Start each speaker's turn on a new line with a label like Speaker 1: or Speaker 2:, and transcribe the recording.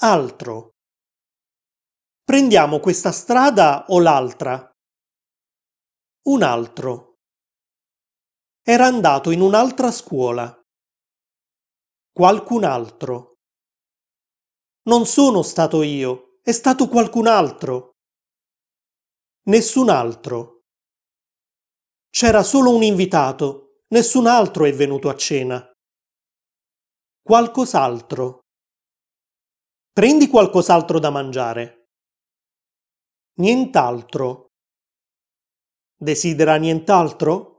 Speaker 1: Altro. Prendiamo questa strada o l'altra? Un altro. Era andato in un'altra scuola. Qualcun altro. Non sono stato io, è stato qualcun altro. Nessun altro. C'era solo un invitato, nessun altro è venuto a cena. Qualcos'altro. Prendi qualcos'altro da mangiare. Nient'altro. Desidera nient'altro?